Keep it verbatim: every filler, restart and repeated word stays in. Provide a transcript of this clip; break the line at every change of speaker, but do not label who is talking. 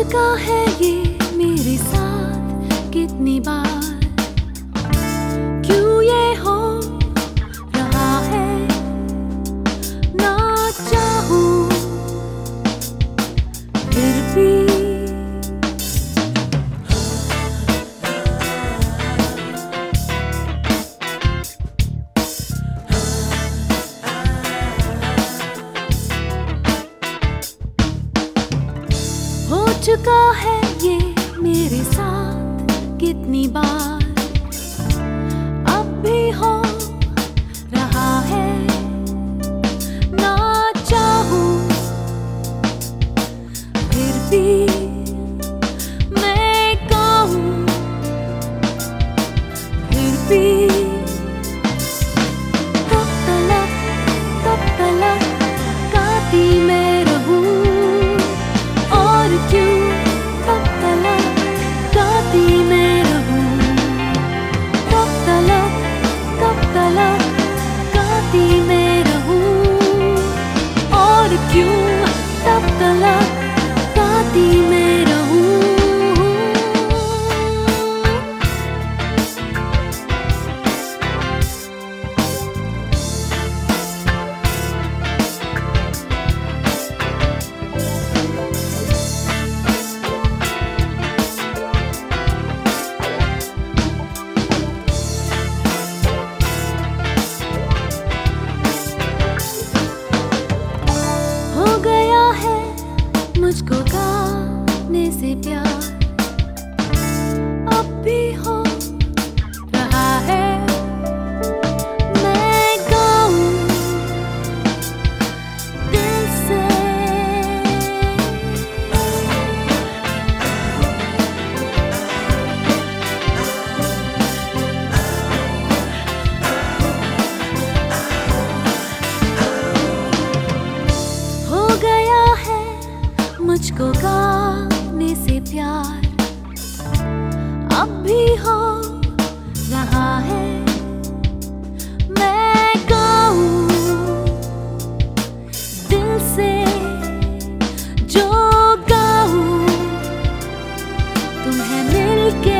चुका है ये मेरे साथ कितनी बार, क्यों ये हो रहा है ना चाहूं फिर भी। हो चुका है ये मेरे साथ कितनी बार, अब भी हो रहा है ना चाहूं फिर भी मैं गाऊं फिर भी। तब तलक तब तलक गाती मैं रहूं, और क्यों तब तलक गाती मैं रहूं। तब तलक तब तलक गाती मैं रहूं, और क्यों तब तलक गाती मैं रहूं। हो गया है मुझको गाने से प्यार, अब भी हो रहा है मैं गाऊं दिल से। हो गया है मुझको गाने से प्यार, अब भी हो रहा है मैं गाऊं दिल से। जो गाऊं तुम्हें मिलके